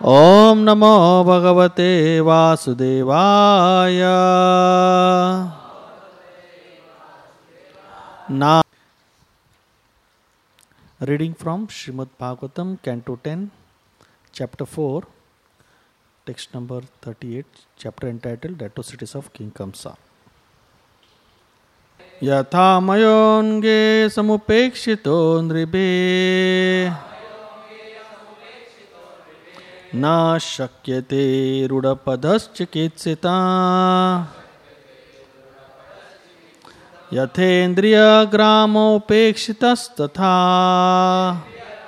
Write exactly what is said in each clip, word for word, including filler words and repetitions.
Om Namo Bhagavate Vasudevaya. Now, reading from Srimad Bhagavatam, Canto ten, Chapter four, text number thirty-eight, chapter entitled Atrocities of King Kamsa. Yatha mayonge samupekshito nribe na shakyate rudapadascha yathendriya gramopekshitas tatha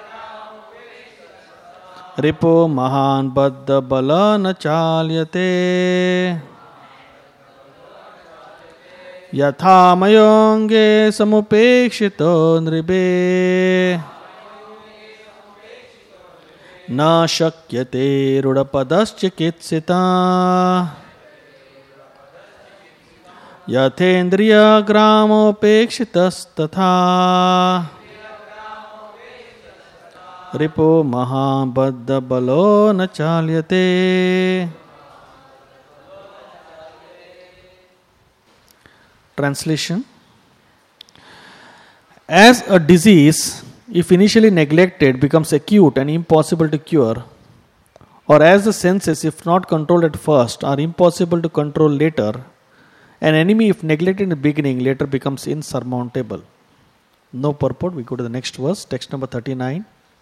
ripo mahan baddha bala na chalyate yatha mayonge samupekshito nribe na shakyate rudapadascha kitsita yathendriya gramopekshitas tatha ripo mahabadda balo na chalyate. Translation. As a disease, if initially neglected, becomes acute and impossible to cure, or as the senses, if not controlled at first, are impossible to control later, an enemy, if neglected in the beginning, later becomes insurmountable. No purport. We go to the next verse, text number thirty-nine.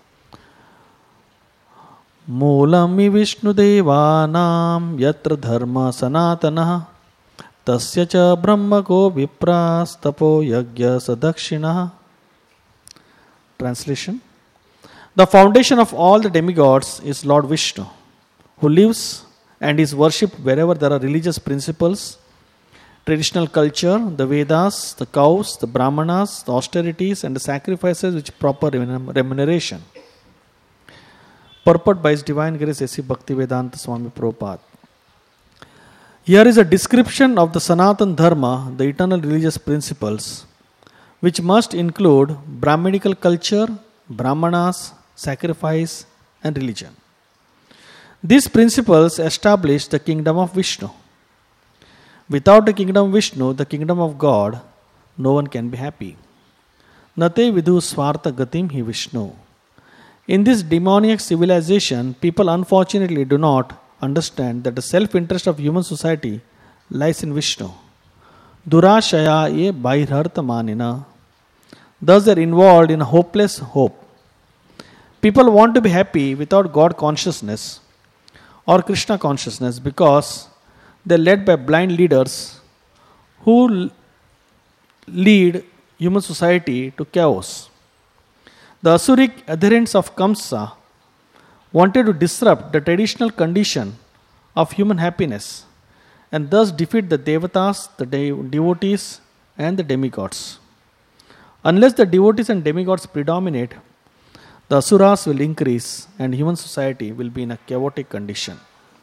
Mulami Vishnu Devanam Yatra Dharma Sanatana Tasya cha Brahma Ko Vipras Tapo Yagya Sadakshina. Translation. The foundation of all the demigods is Lord Vishnu, who lives and is worshipped wherever there are religious principles, traditional culture, the Vedas, the cows, the Brahmanas, the austerities, and the sacrifices with proper remuneration. Purport by His Divine Grace A C Bhaktivedanta Swami Prabhupada. Here is a description of the Sanatan Dharma, the eternal religious principles, which must include Brahminical culture, Brahmanas, sacrifice, and religion. These principles establish the kingdom of Vishnu. Without the kingdom of Vishnu, the kingdom of God, no one can be happy. Nate vidhu swartha gatim hi Vishnu. In this demoniac civilization, people unfortunately do not understand that the self-interest of human society lies in Vishnu. Durashaya ye bairhartha manina. Thus they are involved in a hopeless hope. People want to be happy without God consciousness or Krishna consciousness because they are led by blind leaders who lead human society to chaos. The Asuric adherents of Kamsa wanted to disrupt the traditional condition of human happiness and thus defeat the Devatas, the de- devotees, and the demigods. Unless the devotees and demigods predominate, the Asuras will increase and human society will be in a chaotic condition.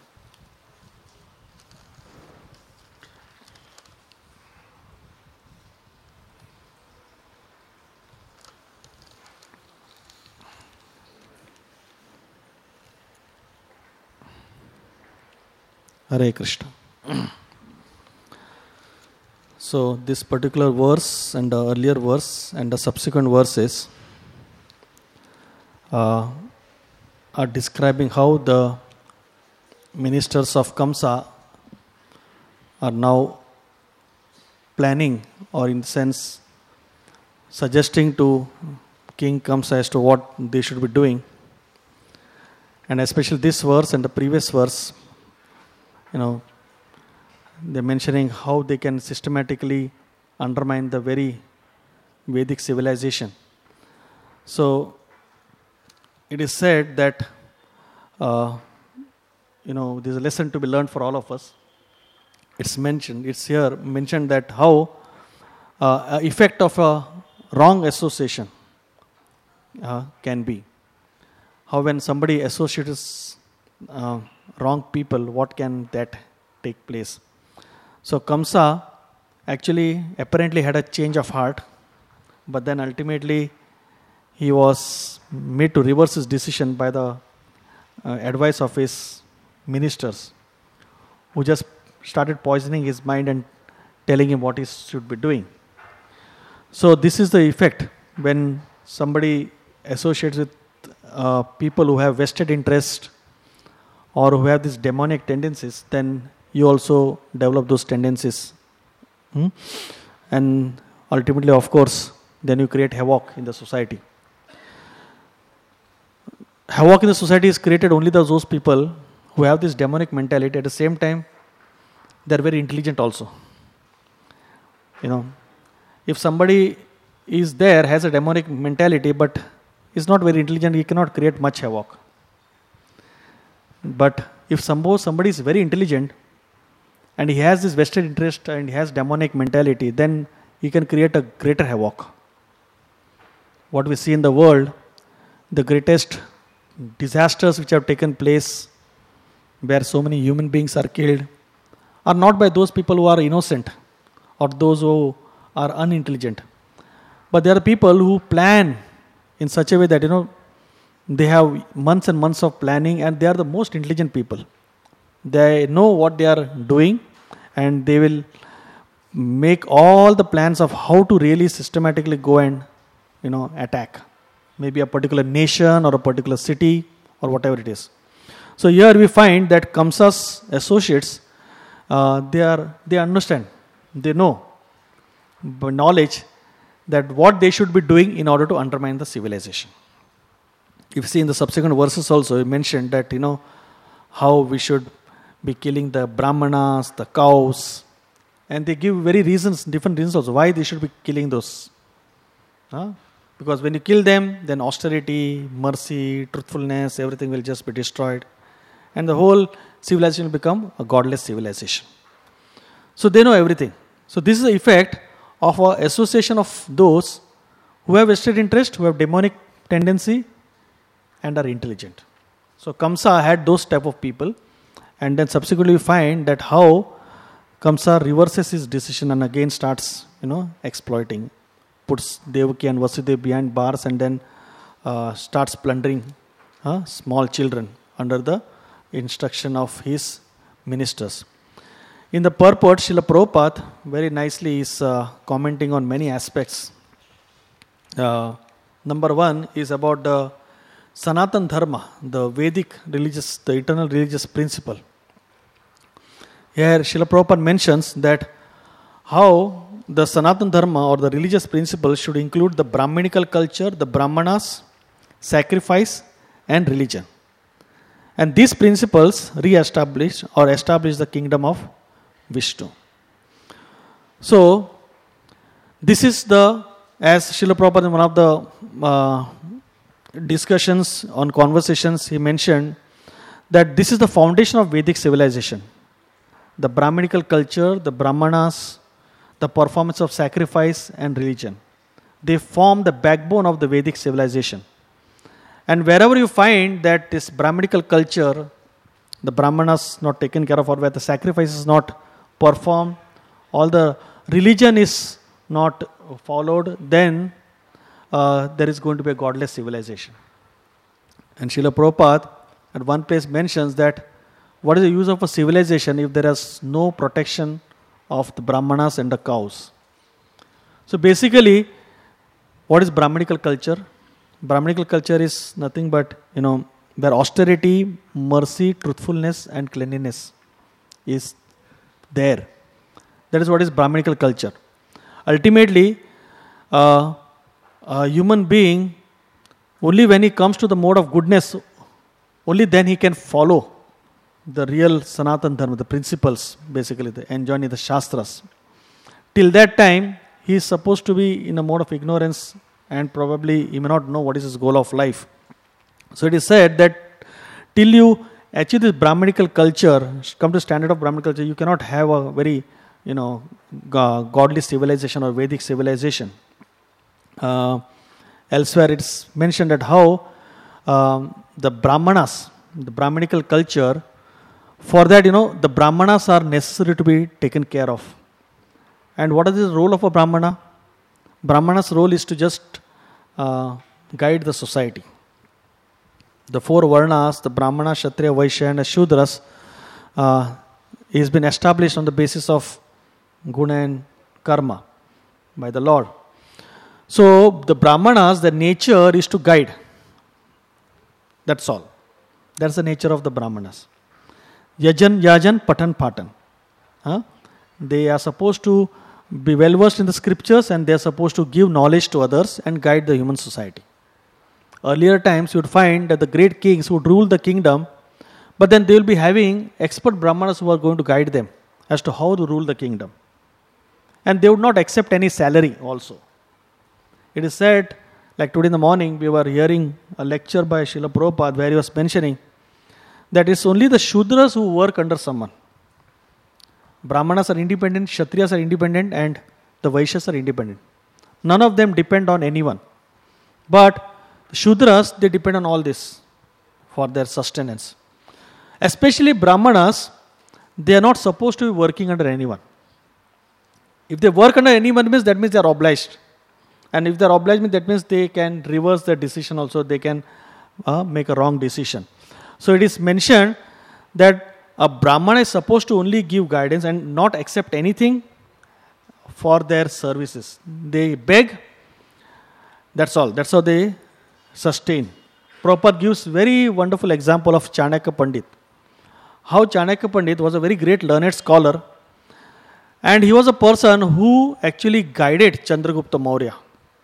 Hare Krishna. So this particular verse and the earlier verse and the subsequent verses uh, are describing how the ministers of Kamsa are now planning, or in the sense suggesting to King Kamsa as to what they should be doing. And especially this verse and the previous verse, you know, they're mentioning how they can systematically undermine the very Vedic civilization. So, it is said that, uh, you know, there's a lesson to be learned for all of us. It's mentioned, it's here mentioned that how uh, effect of a wrong association uh, can be. How when somebody associates uh, wrong people, what can that take place? So Kamsa actually apparently had a change of heart, but then ultimately he was made to reverse his decision by the uh, advice of his ministers, who just started poisoning his mind and telling him what he should be doing. So this is the effect when somebody associates with uh, people who have vested interest or who have these demonic tendencies, then you also develop those tendencies. Hmm? And ultimately, of course, then you create havoc in the society. Havoc in the society is created only by those people who have this demonic mentality. At the same time, they are very intelligent also. You know, if somebody is there, has a demonic mentality, but is not very intelligent, he cannot create much havoc. But if suppose somebody is very intelligent and he has this vested interest and he has demonic mentality, then he can create a greater havoc. What we see in the world, the greatest disasters which have taken place, where so many human beings are killed, are not by those people who are innocent or those who are unintelligent. But there are people who plan in such a way that, you know, they have months and months of planning, and they are the most intelligent people. They know what they are doing, and they will make all the plans of how to really systematically go and, you know, attack maybe a particular nation or a particular city or whatever it is. So here we find that Kamsa's associates, uh, they are they understand, they know, by knowledge, that what they should be doing in order to undermine the civilization. If you see in the subsequent verses also, he mentioned that, you know, how we should be killing the brahmanas, the cows, and they give very reasons, different reasons also, why they should be killing those. Huh? Because when you kill them, then austerity, mercy, truthfulness, everything will just be destroyed. And the whole civilization will become a godless civilization. So they know everything. So this is the effect of our association of those who have vested interest, who have demonic tendency, and are intelligent. So Kamsa had those type of people, and then subsequently we find that how Kamsa reverses his decision and again starts, you know, exploiting, puts Devaki and Vasudeva behind bars, and then uh, starts plundering uh, small children under the instruction of his ministers. In the purport, Srila Prabhupada very nicely is uh, commenting on many aspects. Uh, number one is about the Sanatan Dharma, the Vedic religious, the eternal religious principle. Here Srila Prabhupada mentions that how the Sanatan Dharma or the religious principle should include the Brahminical culture, the Brahmanas, sacrifice and religion. And these principles re-establish or establish the kingdom of Vishnu. So, this is the, as Srila Prabhupada in one of the uh, discussions on conversations, he mentioned that this is the foundation of Vedic civilization. The Brahminical culture, the Brahmanas, the performance of sacrifice and religion. They form the backbone of the Vedic civilization. And wherever you find that this Brahminical culture, the Brahmanas not taken care of, or where the sacrifice is not performed, all the religion is not followed, then uh, there is going to be a godless civilization. And Srila Prabhupada at one place mentions that what is the use of a civilization if there is no protection of the Brahmanas and the cows? So basically, what is Brahminical culture? Brahminical culture is nothing but, you know, where austerity, mercy, truthfulness and cleanliness is there. That is what is Brahminical culture. Ultimately, uh, a human being, only when he comes to the mode of goodness, only then he can follow the real Sanatan Dharma, the principles, basically, the enjoined in the Shastras. Till that time, he is supposed to be in a mode of ignorance, and probably he may not know what is his goal of life. So it is said that till you achieve this Brahminical culture, come to standard of Brahminical culture, you cannot have a very, you know, godly civilization or Vedic civilization. Uh, elsewhere it's mentioned that how um, the Brahmanas, the Brahminical culture, for that, you know, the Brahmanas are necessary to be taken care of. And what is the role of a Brahmana? Brahmana's role is to just uh, guide the society. the four Varnas, the Brahmana, Kshatriya, Vaishya and the Shudras, uh, is been established on the basis of guna and karma by the Lord. So the Brahmanas, their nature is to guide. That's all. That's the nature of the Brahmanas. Yajan, Yajan, Patan, Patan. Huh? They are supposed to be well versed in the scriptures and they are supposed to give knowledge to others and guide the human society. Earlier times you would find that the great kings would rule the kingdom, but then they will be having expert Brahmanas who are going to guide them as to how to rule the kingdom. And they would not accept any salary also. It is said, like today in the morning, we were hearing a lecture by Srila Prabhupada where he was mentioning that it's only the Shudras who work under someone. Brahmanas are independent, Kshatriyas are independent, and the Vaishyas are independent. None of them depend on anyone. But the Shudras, they depend on all this for their sustenance. Especially Brahmanas, they are not supposed to be working under anyone. If they work under anyone, means that means they are obliged. And if they are obliged, that means they can reverse their decision also. They can uh, make a wrong decision. So it is mentioned that a Brahmana is supposed to only give guidance and not accept anything for their services. They beg. That's all. That's how they sustain. Prabhupada gives very wonderful example of Chanakya Pandit. How Chanakya Pandit was a very great learned scholar, and he was a person who actually guided Chandragupta Maurya.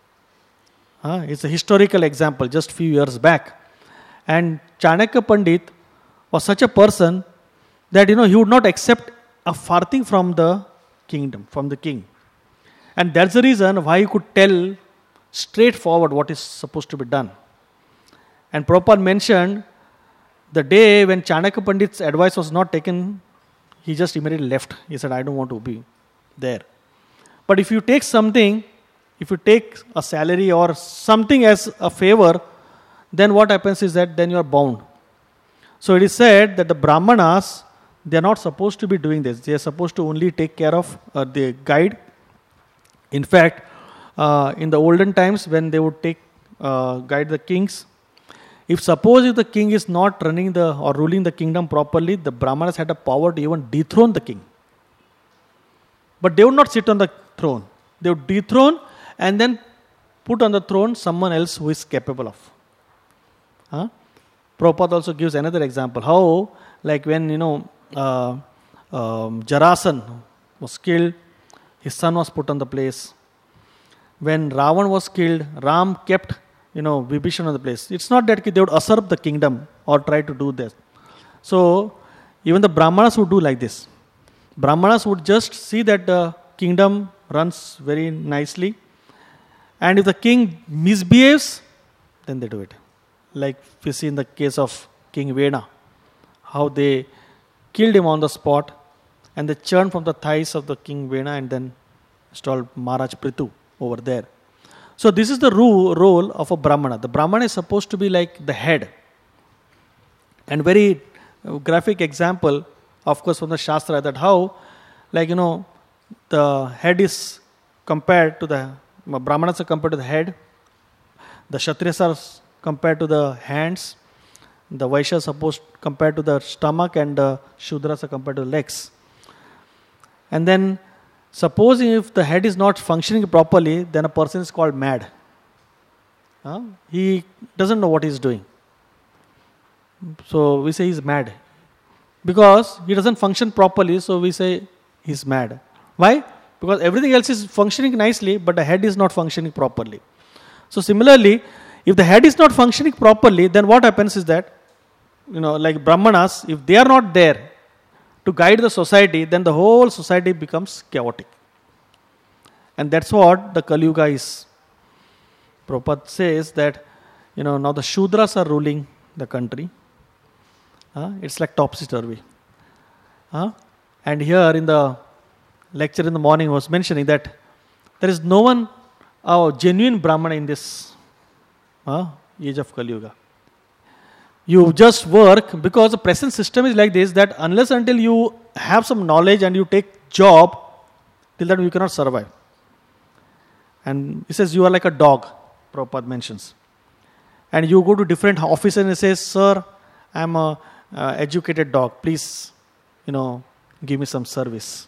Uh, it's a historical example just few years back. And Chanakya Pandit was such a person that, you know, he would not accept a farthing from the kingdom, from the king. And that's the reason why he could tell straightforward what is supposed to be done. And Prabhupada mentioned the day when Chanakya Pandit's advice was not taken, he just immediately left. He said, I don't want to be there. But if you take something, if you take a salary or something as a favor, then what happens is that then you are bound. So it is said that the Brahmanas, they are not supposed to be doing this. They are supposed to only take care of uh, the guide. In fact, uh, in the olden times when they would take uh, guide the kings, if suppose if the king is not running the or ruling the kingdom properly, the Brahmanas had a power to even dethrone the king. But they would not sit on the throne. They would dethrone and then put on the throne someone else who is capable of. Huh? Prabhupada also gives another example. How, like when, you know, uh, um, Jarasan was killed, his son was put on the place. When Ravan was killed, Ram kept, you know, Vibhishan on the place. It's not that they would usurp the kingdom or try to do this. So, even the Brahmanas would do like this. Brahmanas would just see that the kingdom runs very nicely. And if the king misbehaves, then they do it. Like we see in the case of King Vena, how they killed him on the spot and they churned from the thighs of the King Vena and then installed Maharaj Prithu over there. So this is the ro- role of a Brahmana. The Brahmana is supposed to be like the head. And very graphic example, of course, from the Shastra, that how, like, you know, the head is compared to the, Brahmanas are compared to the head, the Kshatriyas are compared to the hands, the Vaishyas are supposed compared to the stomach, and the Shudras are compared to the legs. And then, supposing if the head is not functioning properly, then a person is called mad. Huh? He doesn't know what he is doing. So we say he is mad. Because he doesn't function properly, so we say he is mad. Why? Because everything else is functioning nicely, but the head is not functioning properly. So similarly, if the head is not functioning properly, then what happens is that, you know, like Brahmanas, if they are not there to guide the society, then the whole society becomes chaotic. And that's what the Kali Yuga is. Prabhupada says that, you know, now the Shudras are ruling the country. Uh, it's like topsy-turvy. Uh, and here in the lecture in the morning was mentioning that there is no one, a genuine Brahmana in this uh, age of Kali Yuga. You just work because the present system is like this, that unless until you have some knowledge and you take job, till then you cannot survive. And he says you are like a dog, Prabhupada mentions. And you go to different offices and say, sir, I'm a uh, educated dog. Please, you know, give me some service.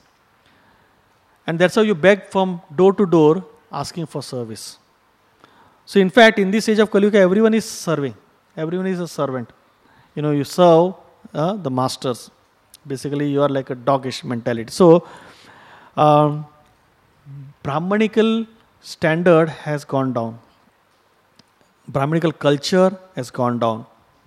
And that's how you beg from door to door asking for service. So in fact, in this age of Kali Yuga, everyone is serving. Everyone is a servant. You know, you serve uh, the masters. Basically, you are like a doggish mentality. So, um, Brahmanical standard has gone down. Brahmanical culture has gone down.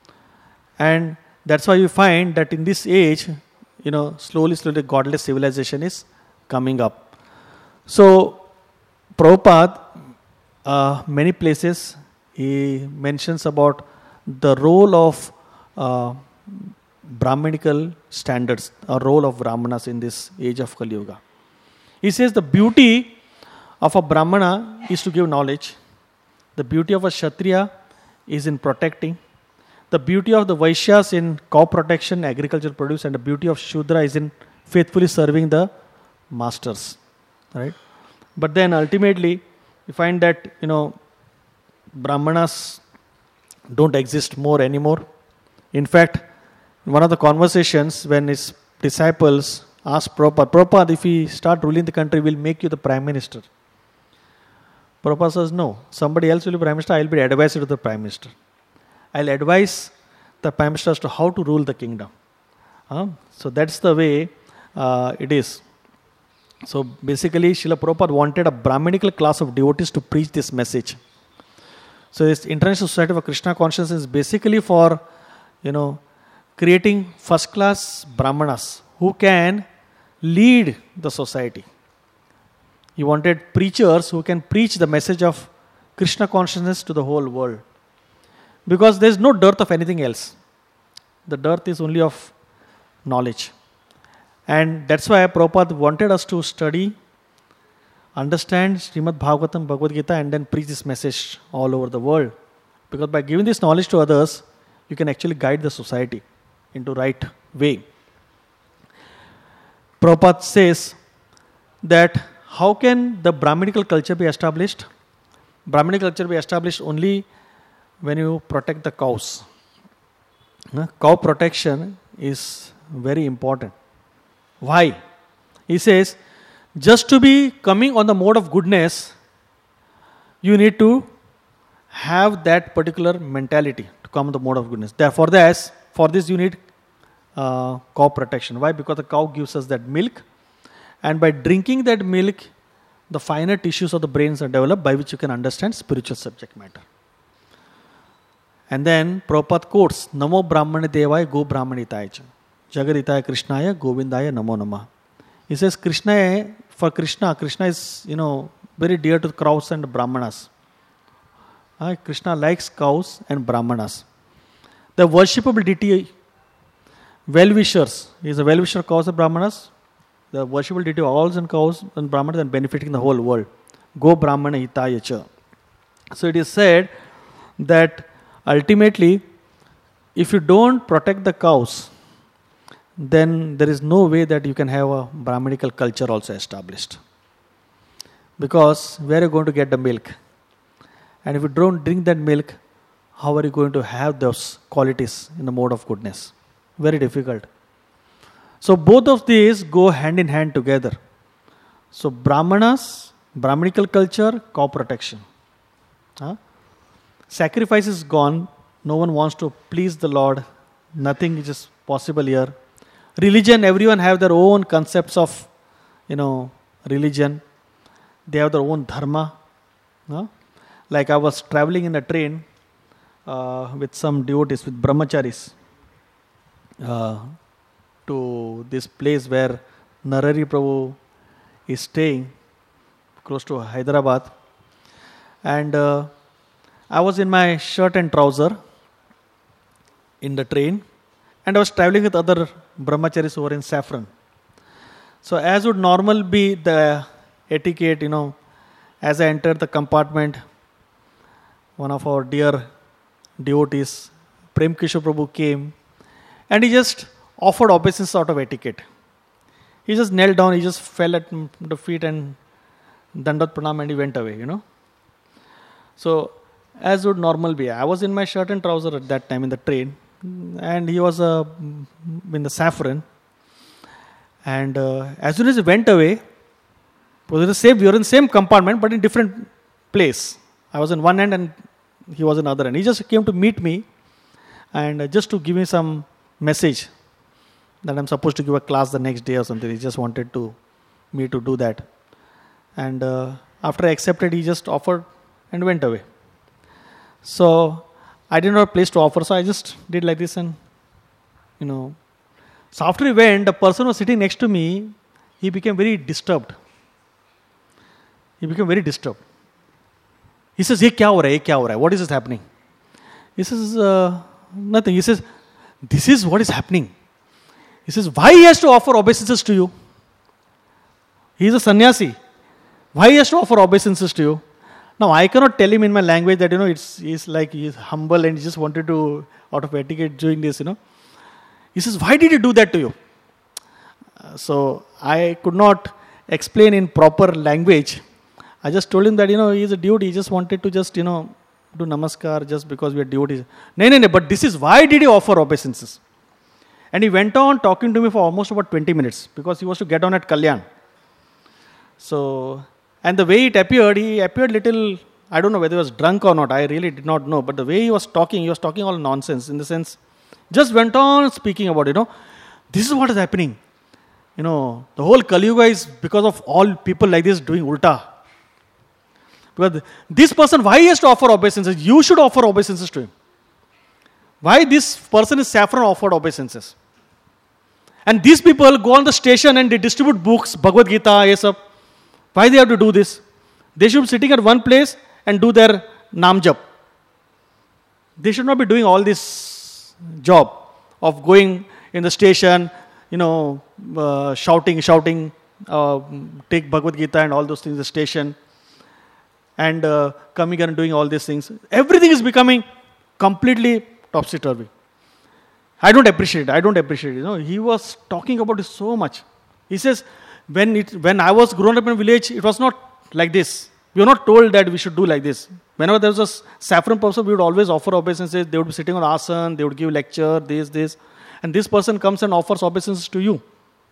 And that's why you find that in this age, you know, slowly, slowly, godless civilization is coming up. So, Prabhupada, uh, many places, he mentions about the role of uh, Brahmanical standards, or role of Brahmanas in this age of Kali Yuga. He says the beauty of a Brahmana is to give knowledge. The beauty of a Kshatriya is in protecting. The beauty of the Vaishyas in cow protection, agricultural produce, and the beauty of Shudra is in faithfully serving the masters. Right? But then ultimately, you find that, you know, Brahmanas don't exist more anymore. In fact, in one of the conversations when his disciples asked Prabhupada, Prabhupada, if we start ruling the country, we'll make you the Prime Minister. Prabhupada says, no, somebody else will be Prime Minister, I'll be advisor to the Prime Minister. I'll advise the Prime Minister as to how to rule the kingdom. Uh, so that's the way uh, it is. So basically, Srila Prabhupada wanted a Brahmanical class of devotees to preach this message. So this International Society for Krishna Consciousness is basically for, you know, creating first-class Brahmanas who can lead the society. He wanted preachers who can preach the message of Krishna consciousness to the whole world. Because there is no dearth of anything else. The dearth is only of knowledge. And that's why Prabhupada wanted us to study, understand Srimad Bhagavatam, Bhagavad Gita, and then preach this message all over the world. Because by giving this knowledge to others, you can actually guide the society into right way. Prabhupada says that how can the Brahmanical culture be established? Brahmanical culture be established only when you protect the cows. Uh, cow protection is very important. Why? He says, just to be coming on the mode of goodness, you need to have that particular mentality to come on the mode of goodness. Therefore, this, for this you need uh, cow protection. Why? Because the cow gives us that milk, and by drinking that milk, the finer tissues of the brains are developed by which you can understand spiritual subject matter. And then Prabhupada quotes, Namo Brahmane Devaya Go Brahmanitaya Cha Jagaditaya Krishnaya Govindaya Namo Namah. He says Krishna, for Krishna, Krishna is, you know, very dear to cows and Brahmanas. Uh, Krishna likes cows and Brahmanas. The worshipable deity, well-wishers, he is a well-wisher of cows and Brahmanas. The worshipable deity of owls and cows and Brahmanas and benefiting the whole world. Go Brahmana Hitaya Cha. So it is said that ultimately, if you don't protect the cows, then there is no way that you can have a Brahmanical culture also established. Because where are you going to get the milk? And if you don't drink that milk, how are you going to have those qualities in the mode of goodness? Very difficult. So both of these go hand in hand together. So Brahmanas, Brahmanical culture, cow protection. Huh? Sacrifice is gone. No one wants to please the Lord. Nothing is just possible here. Religion, everyone have their own concepts of, you know, religion. They have their own dharma. Huh? Like I was traveling in a train uh, with some devotees, with brahmacharis, uh, to this place where Narari Prabhu is staying, close to Hyderabad. And uh, I was in my shirt and trouser in the train, and I was traveling with other brahmacharis who were in saffron. So as would normal be the etiquette, you know, as I entered the compartment, one of our dear devotees, Prem Kishore Prabhu, came, and he just offered obeisance out of etiquette. He just knelt down, he just fell at the feet and Dandat Pranam, and he went away, you know. So as would normal be. I was in my shirt and trouser at that time in the train, and he was uh, in the saffron. And uh, as soon as he went away, was the same, we were in the same compartment but in different place. I was in one end and he was in the other end. He just came to meet me and uh, just to give me some message that I'm supposed to give a class the next day or something. He just wanted to me to do that. And uh, after I accepted, he just offered and went away. So I didn't have a place to offer, so I just did like this and, you know. So after he went, the person who was sitting next to me, he became very disturbed. He became very disturbed. He says, "Ye kya ho raha hai? Ye kya ho raha hai? What is this happening?" He says, uh, "Nothing." He says, "This is what is happening." He says, "Why he has to offer obeisances to you? He is a sannyasi. Why he has to offer obeisances to you?" Now I cannot tell him in my language that, you know, it's he's like he's humble and he just wanted to, out of etiquette, doing this, you know. He says, "Why did he do that to you?" Uh, so I could not explain in proper language. I just told him that, you know, he's a dude. He just wanted to just, you know, do namaskar just because we are devotees. No, no, no. But this is why did he offer obeisances? And he went on talking to me for almost about twenty minutes because he was to get on at Kalyan. So, and the way it appeared, he appeared little, I don't know whether he was drunk or not. I really did not know. But the way he was talking, he was talking all nonsense in the sense, just went on speaking about, you know, this is what is happening. You know, the whole Kali Yuga is because of all people like this doing ulta. Because this person, why he has to offer obeisances? You should offer obeisances to him. Why this person is saffron offered obeisances? And these people go on the station and they distribute books, Bhagavad Gita, Yesab. Why they have to do this? They should be sitting at one place and do their Nam Jap. They should not be doing all this job of going in the station, you know, uh, shouting, shouting, uh, take Bhagavad Gita and all those things in the station, and uh, coming and doing all these things. Everything is becoming completely topsy-turvy. I don't appreciate it. I don't appreciate it. You know, he was talking about it so much. He says, when it, when I was grown up in a village, it was not like this. We were not told that we should do like this. Whenever there was a saffron person, we would always offer obeisances. They would be sitting on asan, they would give lecture, this, this. And this person comes and offers obeisances to you.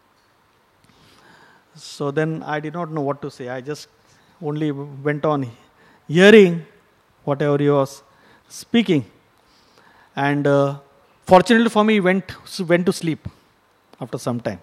So then I did not know what to say. I just only went on hearing whatever he was speaking. And uh, fortunately for me, he went, went to sleep after some time.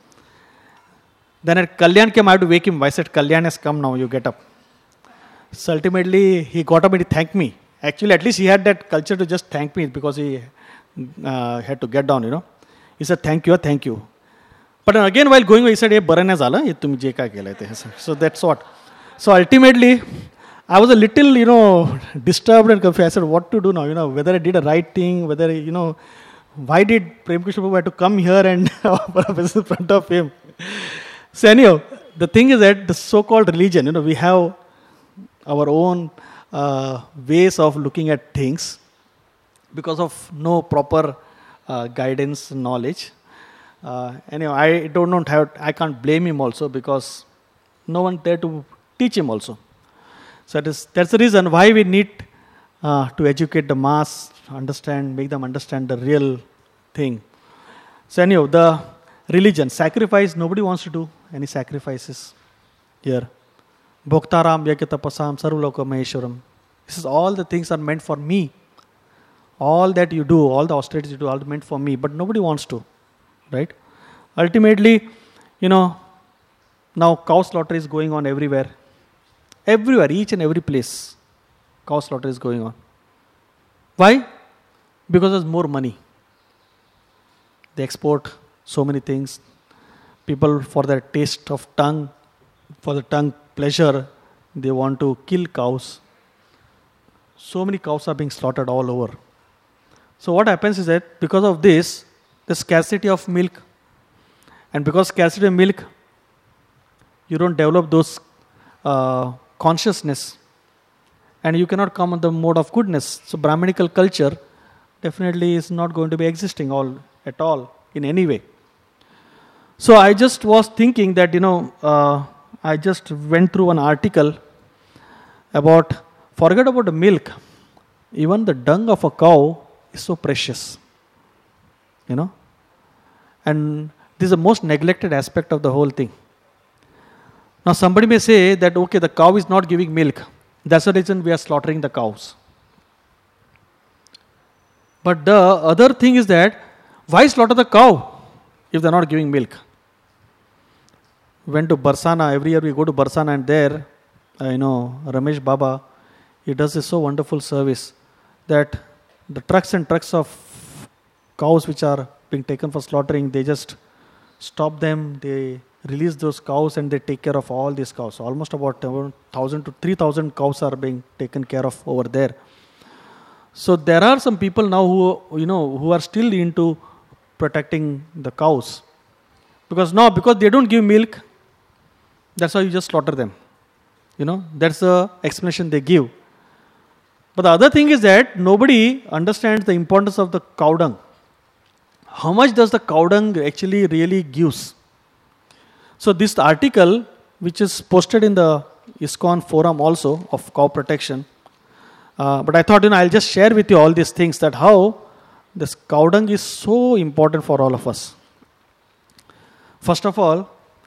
Then at Kalyan came, I had to wake him. I said, "Kalyan has come now, you get up." So ultimately, he got up and he thanked me. Actually, at least he had that culture to just thank me because he uh, had to get down, you know. He said, "Thank you, thank you." But again, while going away, he said, "Ye baran hai zala, ye tum je ka kehlayte hai." So that's what. So ultimately, I was a little, you know, disturbed and confused. I said, what to do now? You know, whether I did a right thing, whether, you know, why did Prem Krishna Prabhu have to come here and offer in front of him? So anyhow, the thing is that the so-called religion, you know, we have our own uh, ways of looking at things because of no proper uh, guidance, knowledge. Uh, anyhow, I don't know how, I can't blame him also because no one there to teach him also. So that is, that's the reason why we need uh, to educate the mass, understand, make them understand the real thing. So anyhow, the religion, sacrifice, nobody wants to do any sacrifices here. Bhoktaram, Yakyatapasam, Sarvaloka Maheshwaram. This is all the things are meant for me. All that you do, all the austerities you do, all meant for me. But nobody wants to, right? Ultimately, you know, now cow slaughter is going on everywhere. Everywhere, each and every place, cow slaughter is going on. Why? Because there's more money. They export so many things. People, for their taste of tongue, for the tongue pleasure, they want to kill cows. So many cows are being slaughtered all over. So what happens is that because of this, the scarcity of milk, and because scarcity of milk, you don't develop those uh, consciousness, and you cannot come on the mode of goodness. So Brahminical culture definitely is not going to be existing all at all in any way. So I just was thinking that, you know, uh, I just went through an article about, forget about the milk. even the dung of a cow is so precious. You know? And this is the most neglected aspect of the whole thing. Now somebody may say that, okay, the cow is not giving milk. That's the reason we are slaughtering the cows. But the other thing is that, why slaughter the cow if they are not giving milk? Went to Barsana, every year we go to Barsana, and there, uh, you know, Ramesh Baba, he does this so wonderful service that the trucks and trucks of cows which are being taken for slaughtering, they just stop them, they release those cows and they take care of all these cows. So almost about one thousand to three thousand cows are being taken care of over there. So there are some people now who, you know, who are still into protecting the cows. Because now, because they don't give milk, that's why you just slaughter them. You know, that's the explanation they give. But the other thing is that nobody understands the importance of the cow dung. How much does the cow dung actually really gives? So this article, which is posted in the ISKCON forum also of cow protection, uh, but I thought, you know, I'll just share with you all these things, that how this cow dung is so important for all of us. First of all,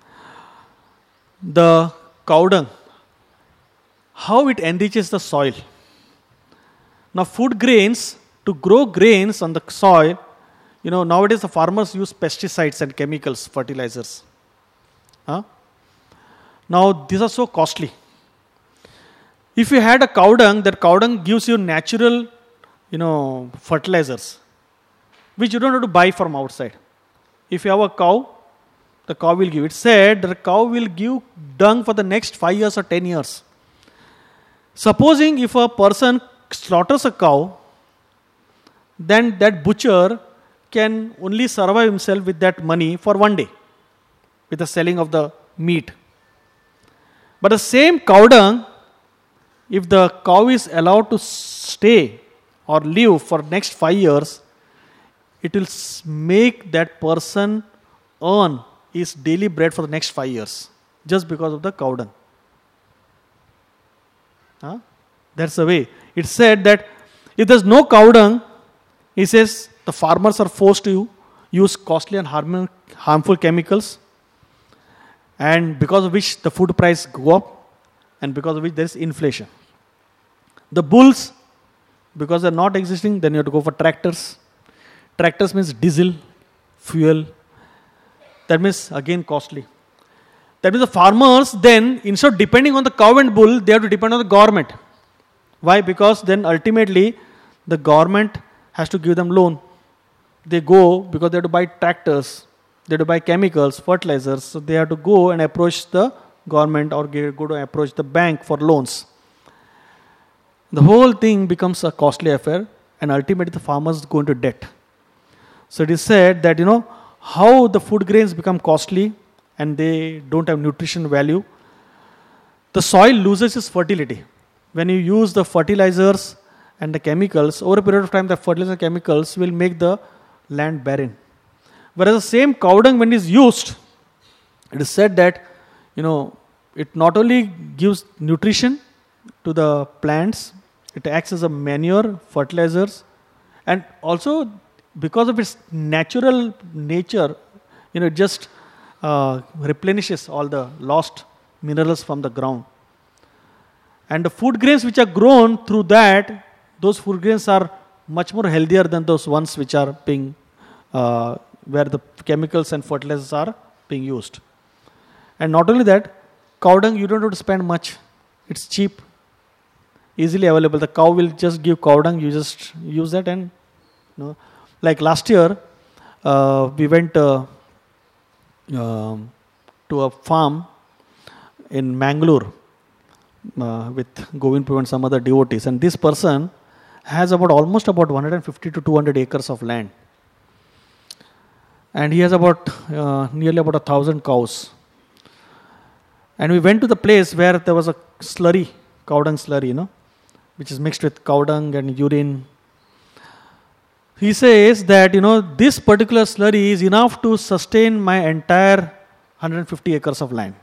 the cow dung, how it enriches the soil. Now food grains, to grow grains on the soil, you know, nowadays the farmers use pesticides and chemicals, fertilizers. Huh? Now these are so costly. If you had a cow dung, that cow dung gives you natural, you know, fertilizers, which you don't have to buy from outside. If you have a cow, the cow will give. It said the cow will give dung for the next five years or ten years. Supposing if a person slaughters a cow, then that butcher can only survive himself with that money for one day, with the selling of the meat. But the same cow dung, if the cow is allowed to stay or live for next five years, it will make that person earn his daily bread for the next five years, just because of the cow dung. Huh? That's the way. It said that if there's no cow dung, he says the farmers are forced to use costly and harm, harmful chemicals, and because of which the food price go up, and because of which there is inflation. The bulls, because they're not existing, then you have to go for tractors. Tractors means diesel, fuel. That means again costly. That means the farmers then, instead of depending on the cow and bull, they have to depend on the government. Why? Because then ultimately the government has to give them loan. They go because they have to buy tractors, they have to buy chemicals, fertilizers. So they have to go and approach the government or go to approach the bank for loans. The whole thing becomes a costly affair, and ultimately the farmers go into debt. So it is said that, you know, how the food grains become costly and they don't have nutrition value. The soil loses its fertility. When you use the fertilizers and the chemicals, over a period of time the fertilizer chemicals will make the land barren. Whereas the same cow dung, when it is used, it is said that, you know, it not only gives nutrition to the plants, it acts as a manure, fertilizers, and also because of its natural nature, you know, it just uh, replenishes all the lost minerals from the ground. And the food grains which are grown through that, those food grains are much more healthier than those ones which are being, uh, where the chemicals and fertilizers are being used. And not only that, cow dung, you don't have to spend much. It's cheap, easily available. The cow will just give cow dung, you just use that, and, you know, like last year, uh, we went uh, uh, to a farm in Mangalore uh, with Govindpur and some other devotees. And this person has about almost about one hundred fifty to two hundred acres of land. And he has about uh, nearly about a thousand cows. And we went to the place where there was a slurry, cow dung slurry, you know, which is mixed with cow dung and urine. He says that, you know, this particular slurry is enough to sustain my entire one hundred fifty acres of land.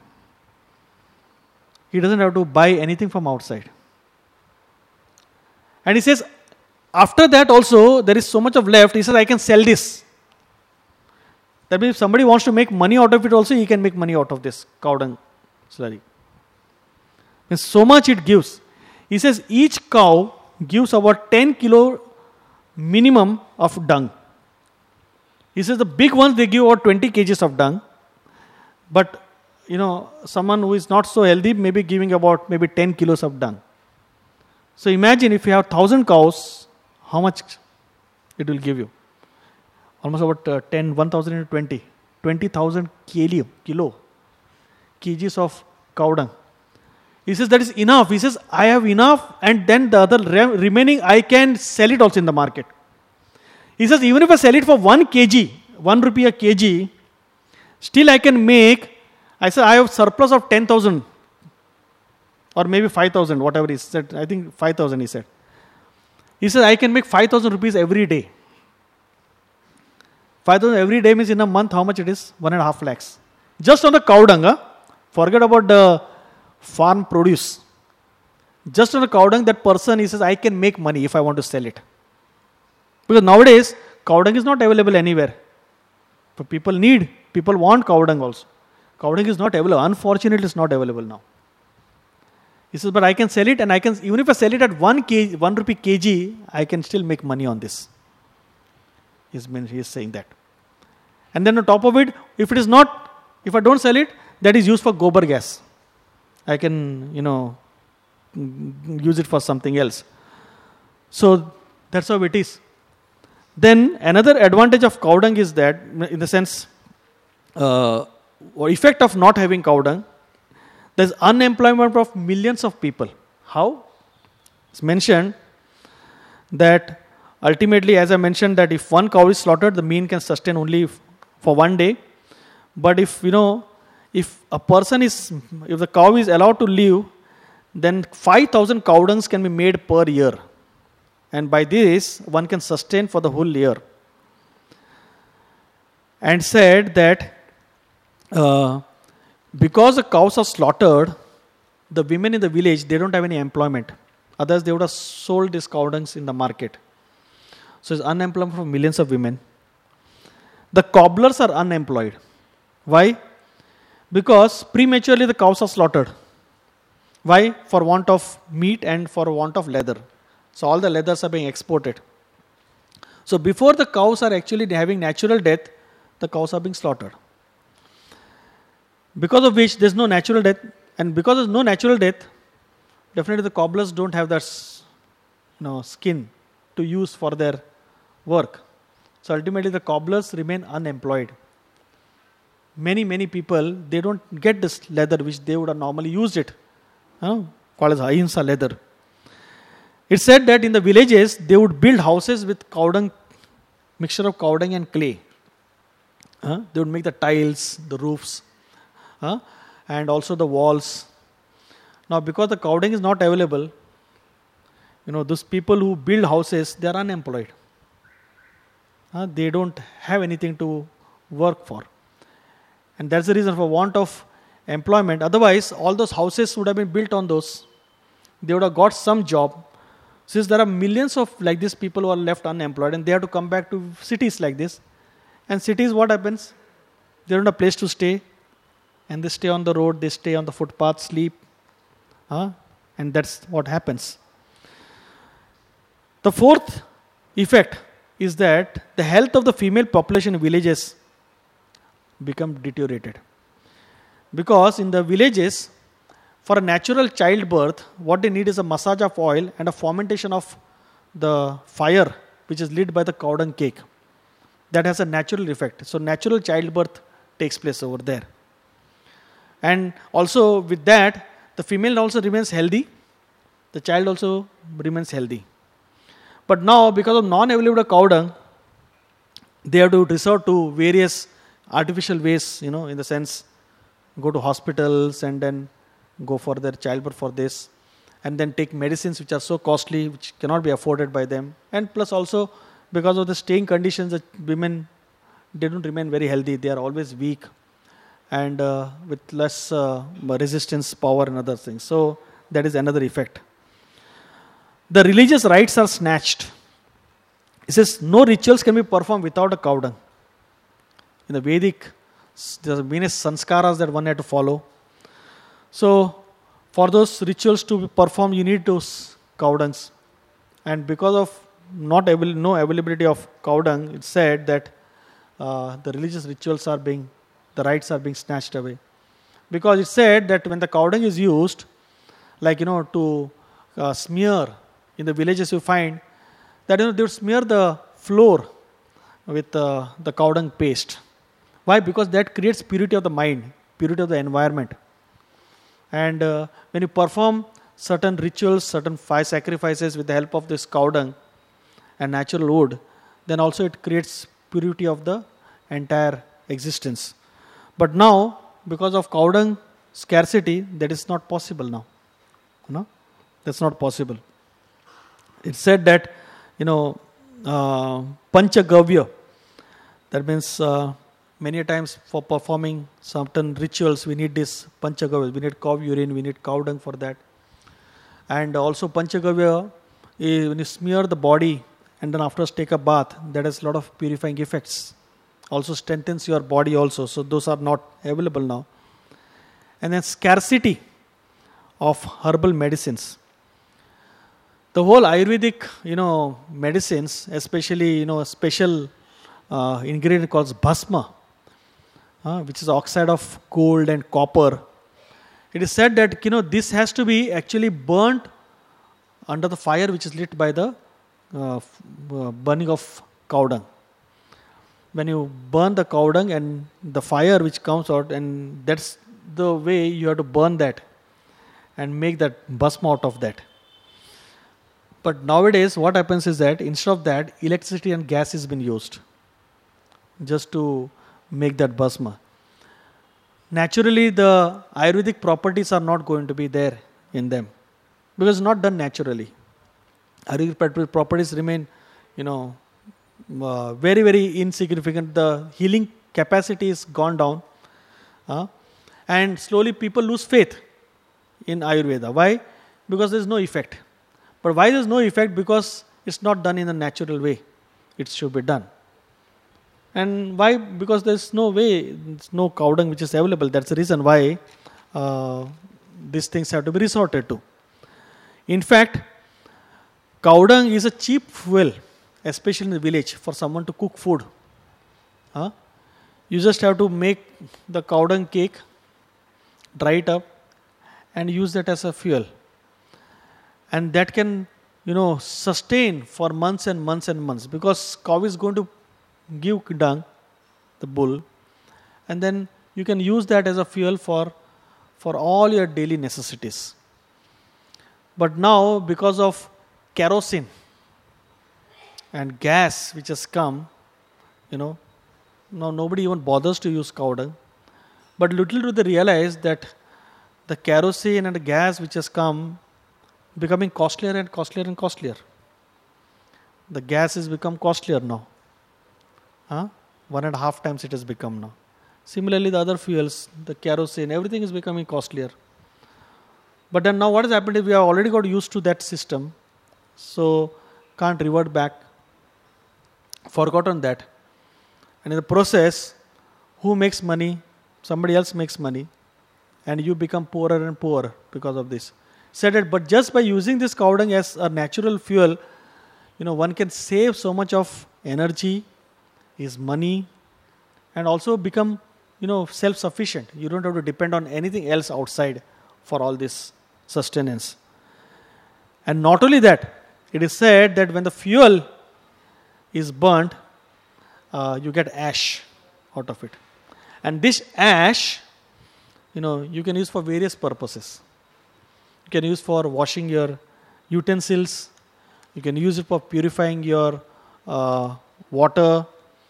He doesn't have to buy anything from outside. And he says, after that also, there is so much of left. He says, I can sell this. That means if somebody wants to make money out of it also, he can make money out of this cow dung slurry. Means so much it gives. He says each cow gives about ten kilo minimum of dung. He says the big ones, they give about twenty kgs of dung. But, you know, someone who is not so healthy may be giving about maybe ten kilos of dung. So imagine if you have one thousand cows, how much it will give you? Almost about uh, ten, one thousand into twenty. twenty thousand kilo, kilo, kgs of cow dung. He says that is enough. He says, I have enough, and then the other re- remaining, I can sell it also in the market. He says, even if I sell it for one kg, one rupee a kg, still I can make, I said, I have surplus of ten thousand. Or maybe five thousand, whatever he said. I think five thousand he said. He says, I can make five thousand rupees every day. five thousand every day means in a month, how much it is? One and a half lakhs. Just on the cow dung, huh? Forget about the farm produce. Just on the cow dung, that person, he says, I can make money if I want to sell it. Because nowadays, cow dung is not available anywhere. But people need, people want cow dung also. Cow dung is not available. Unfortunately, it's not available now. He says, but I can sell it, and I can, even if I sell it at one kg, one rupee kg, I can still make money on this. He's, been, he's saying that. And then on top of it, if it is not, if I don't sell it, that is used for gobar gas. I can, you know, use it for something else. So that's how it is. Then another advantage of cow dung is that, in the sense, uh, or effect of not having cow dung, there's unemployment of millions of people. How? It's mentioned that ultimately, as I mentioned, that if one cow is slaughtered, the mean can sustain only for one day. But if, you know, if a person is, if the cow is allowed to live, then five thousand cow dungs can be made per year. And by this, one can sustain for the whole year. And said that uh, because the cows are slaughtered, the women in the village, they don't have any employment. Otherwise, they would have sold these cow dungs in the market. So it's unemployment for millions of women. The cobblers are unemployed. Why? Because prematurely the cows are slaughtered. Why? For want of meat and for want of leather. So all the leathers are being exported. So before the cows are actually having natural death, the cows are being slaughtered. Because of which there is no natural death, and because there is no natural death, definitely the cobblers don't have that, you know, skin to use for their work. So ultimately the cobblers remain unemployed. Many, many people, they don't get this leather which they would have normally used it. Uh, called as ahimsa leather. It's said that in the villages, they would build houses with cow dung, mixture of cow dung and clay. Uh, they would make the tiles, the roofs, uh, and also the walls. Now because the cow dung is not available, you know, those people who build houses, they are unemployed. Uh, they don't have anything to work for. And that's the reason for want of employment. Otherwise, all those houses would have been built on those. They would have got some job. Since there are millions of like these people who are left unemployed and they have to come back to cities like this. And cities, what happens? They don't have a place to stay. And they stay on the road, they stay on the footpath, sleep. Uh, and that's what happens. The fourth effect is that the health of the female population in villages become deteriorated. Because in the villages, for a natural childbirth, what they need is a massage of oil and a fermentation of the fire, which is lit by the cow dung cake. That has a natural effect. So natural childbirth takes place over there. And also with that, the female also remains healthy. The child also remains healthy. But now, because of non-availability of cow dung, they have to resort to various artificial ways, you know, in the sense, go to hospitals and then go for their childbirth for this, and then take medicines which are so costly, which cannot be afforded by them. And plus also, because of the staying conditions, the women, they don't remain very healthy. They are always weak and uh, with less uh, resistance power and other things. So that is another effect. The religious rights are snatched. says no rituals can be performed without a cow dung. In the Vedic, there are various sanskaras that one had to follow. So, for those rituals to be performed, you need those cow dungs. And because of not avail- no availability of cow dung, it's said that uh, the religious rituals are being, the rites are being snatched away. Because it's said that when the cow dung is used, like, you know, to uh, smear, in the villages you find, that, you know, they would smear the floor with uh, the cow dung paste. Why? Because that creates purity of the mind, purity of the environment. And uh, when you perform certain rituals, certain fire sacrifices with the help of this cow dung and natural wood, then also it creates purity of the entire existence. But now, because of cow dung scarcity, that is not possible now. No, that's not possible. It's said that, you know, uh, Panchagavya, that means uh, many times for performing certain rituals, we need this Panchagavya. We need cow urine, we need cow dung for that. And also Panchagavya, is when you smear the body and then afterwards take a bath, that has a lot of purifying effects. Also strengthens your body also. So those are not available now. And then scarcity of herbal medicines. The whole Ayurvedic, you know, medicines, especially, you know, a special uh, ingredient called bhasma, uh, which is oxide of gold and copper. It is said that, you know, this has to be actually burnt under the fire which is lit by the uh, f- uh, burning of cow dung. When you burn the cow dung and the fire which comes out, and that's the way you have to burn that and make that bhasma out of that. But nowadays what happens is that instead of that, electricity and gas has been used just to make that bhasma. Naturally, the Ayurvedic properties are not going to be there in them because it's not done naturally. Ayurvedic properties remain, you know, uh, very, very insignificant. The healing capacity is gone down. Uh, and slowly people lose faith in Ayurveda. Why? Because there is no effect. But why there is no effect? Because it's not done in a natural way. It should be done. And why? Because there is no way, there's no cow dung which is available. That's the reason why uh, these things have to be resorted to. In fact, cow dung is a cheap fuel, especially in the village, for someone to cook food. Huh? You just have to make the cow dung cake, dry it up, and use that as a fuel. And that can, you know, sustain for months and months and months, because cow is going to give dung, the bull, and then you can use that as a fuel for, for all your daily necessities. But now, because of kerosene and gas which has come, you know, now nobody even bothers to use cow dung. But little do they realize that the kerosene and the gas which has come becoming costlier and costlier and costlier. The gas has become costlier now. Huh? One and a half times it has become now. Similarly, the other fuels, the kerosene, everything is becoming costlier. But then now what has happened is we have already got used to that system. So can't revert back. Forgotten that. And in the process, who makes money? Somebody else makes money. And you become poorer and poorer because of this. Said it, but just by using this cow dung as a natural fuel, you know, one can save so much of energy, his money, and also become, you know, self-sufficient. You don't have to depend on anything else outside for all this sustenance. And not only that, it is said that when the fuel is burnt, uh, you get ash out of it. And this ash, you know, you can use for various purposes. You can use for washing your utensils. You can use it for purifying your uh, water.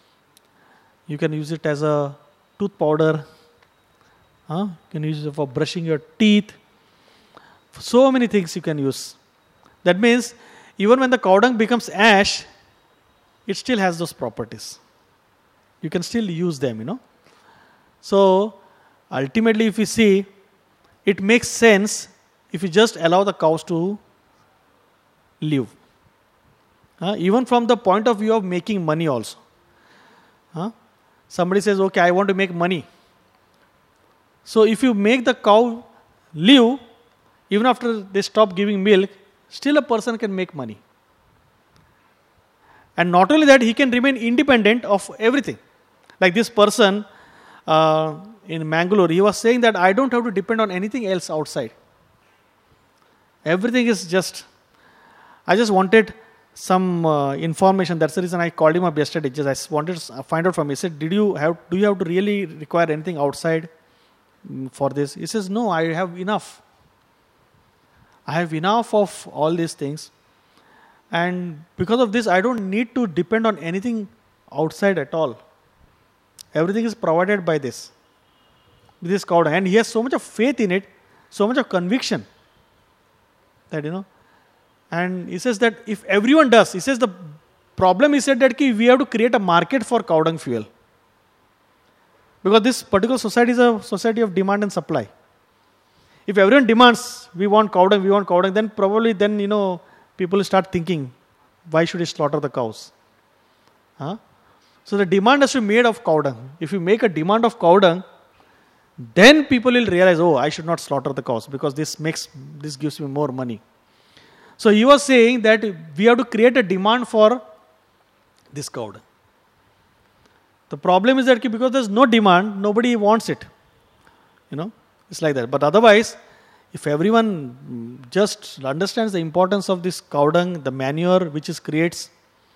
You can use it as a tooth powder. Huh? You can use it for brushing your teeth. So many things you can use. That means even when the cow dung becomes ash, it still has those properties. You can still use them, you know. So ultimately, if you see, it makes sense if you just allow the cows to live. Uh, even from the point of view of making money also. Uh, somebody says, okay, I want to make money. So if you make the cow live, even after they stop giving milk, still a person can make money. And not only that, he can remain independent of everything. Like this person uh, in Mangalore, he was saying that I don't have to depend on anything else outside. Everything is just, I just wanted some uh, information. That's the reason I called him up yesterday. Just I wanted to find out from him. He said, Did you have, do you have to really require anything outside for this? He says, no, I have enough. I have enough of all these things. And because of this, I don't need to depend on anything outside at all. Everything is provided by this. This cow. And he has so much of faith in it, so much of conviction. That, you know. And he says that if everyone does, he says the problem is said that we have to create a market for cow dung fuel. Because this particular society is a society of demand and supply. If everyone demands, we want cow dung, we want cow dung, then probably then, you know, people start thinking, why should we slaughter the cows? Huh? So the demand has to be made of cow dung. If you make a demand of cow dung, then people will realize, oh, I should not slaughter the cows because this makes, this gives me more money. So he was saying that we have to create a demand for this cow dung. The problem is that because there's no demand, nobody wants it. You know, it's like that. But otherwise, if everyone just understands the importance of this cow dung, the manure which it creates,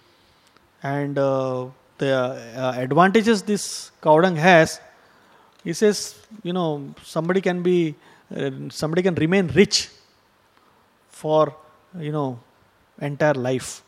and uh, the uh, advantages this cow dung has, he says, you know, somebody can be, uh, somebody can remain rich for, you know, entire life.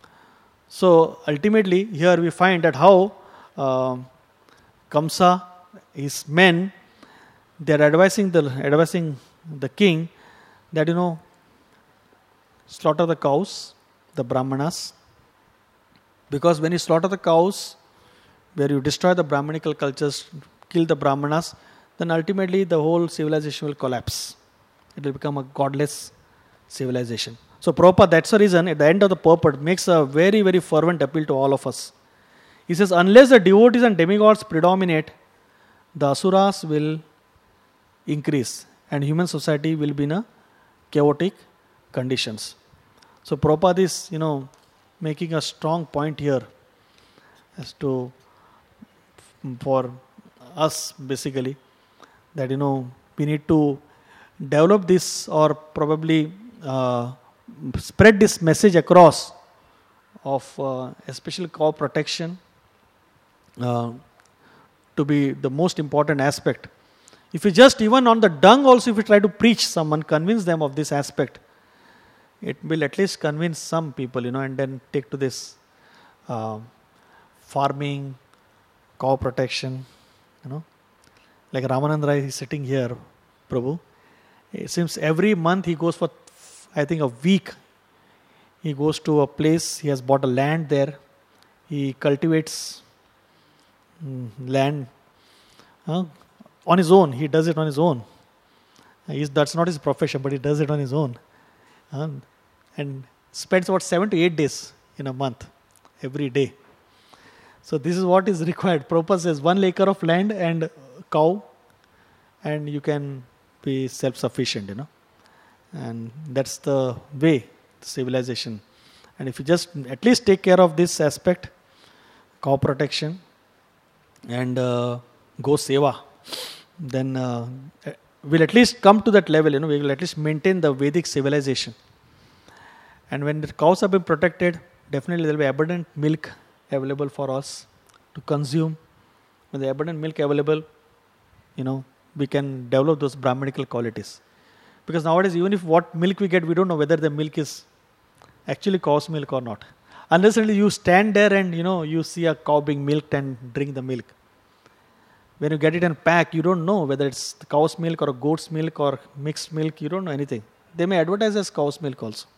So ultimately, here we find that how uh, Kamsa, his men, they are advising the advising the king that, you know, slaughter the cows, the Brahmanas, because when you slaughter the cows, where you destroy the Brahmanical cultures, kill the Brahmanas, then ultimately the whole civilization will collapse. It will become a godless civilization. So Prabhupada, that's the reason, at the end of the purport, makes a very, very fervent appeal to all of us. He says, unless the devotees and demigods predominate, the asuras will increase and human society will be in a chaotic conditions. So Prabhupada is, you know, making a strong point here as to, for us basically, that, you know, we need to develop this or probably uh, spread this message across of uh, especially cow protection uh, to be the most important aspect. If you just, even on the dung also, if you try to preach someone, convince them of this aspect, it will at least convince some people, you know, and then take to this uh, farming, cow protection, you know. Like Ramananda Rai is sitting here, Prabhu. It seems every month he goes for, I think, a week. He goes to a place, he has bought a land there. He cultivates mm, land uh, on his own. He does it on his own. He's, that's not his profession, but he does it on his own. Uh, and spends about seven to eight days in a month, every day. So this is what is required. Prabhupada says one acre of land and cow, and you can be self-sufficient, you know. And that's the way, civilization. And if you just at least take care of this aspect, cow protection and uh, go seva, then uh, we'll at least come to that level, you know, we will at least maintain the Vedic civilization. And when the cows have been protected, definitely there will be abundant milk available for us to consume. When the abundant milk available, you know, we can develop those Brahmanical qualities. Because nowadays, even if what milk we get, we don't know whether the milk is actually cow's milk or not. Unless you stand there and, you know, you see a cow being milked and drink the milk. When you get it in pack, you don't know whether it's the cow's milk or a goat's milk or mixed milk. You don't know anything. They may advertise as cow's milk also.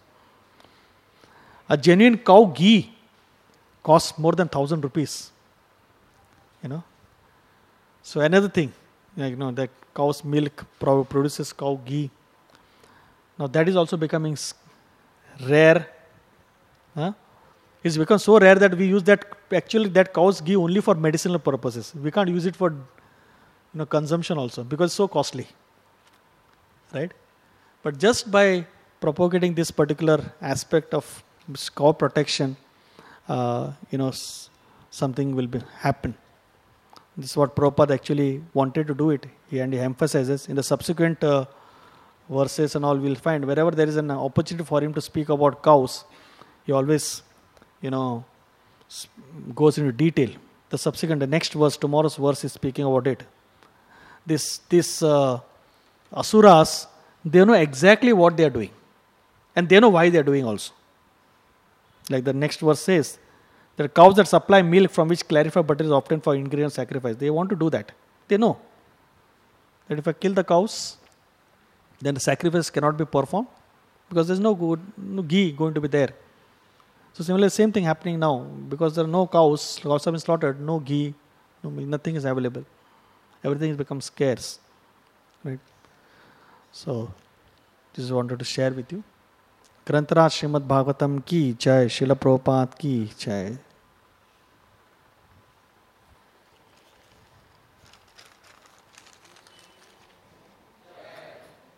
A genuine cow ghee costs more than thousand rupees. You know. So another thing, you know, that cow's milk produces cow ghee. Now that is also becoming rare. Huh? It's become so rare that we use that, actually that cow's ghee only for medicinal purposes. We can't use it for, you know, consumption also because it's so costly. Right? But just by propagating this particular aspect of cow protection, uh, you know, s- something will be happen. This is what Prabhupada actually wanted to do it. He, and he emphasizes in the subsequent uh, verses and all, we'll find wherever there is an opportunity for him to speak about cows, he always, you know, s- goes into detail. The subsequent, the next verse, tomorrow's verse is speaking about it. This, this uh, Asuras, they know exactly what they are doing. And they know why they are doing also. Like the next verse says, there are cows that supply milk from which clarified butter is obtained for ingredient sacrifice. They want to do that. They know that if I kill the cows, then the sacrifice cannot be performed because there's no, good, no ghee going to be there. So similarly, same thing happening now because there are no cows, cows have been slaughtered, no ghee, no milk, nothing is available. Everything has become scarce. Right? So this is what I wanted to share with you. ग्रंथराज Shrimad Bhagavatam की जय, शिल प्रभुपाद की जय.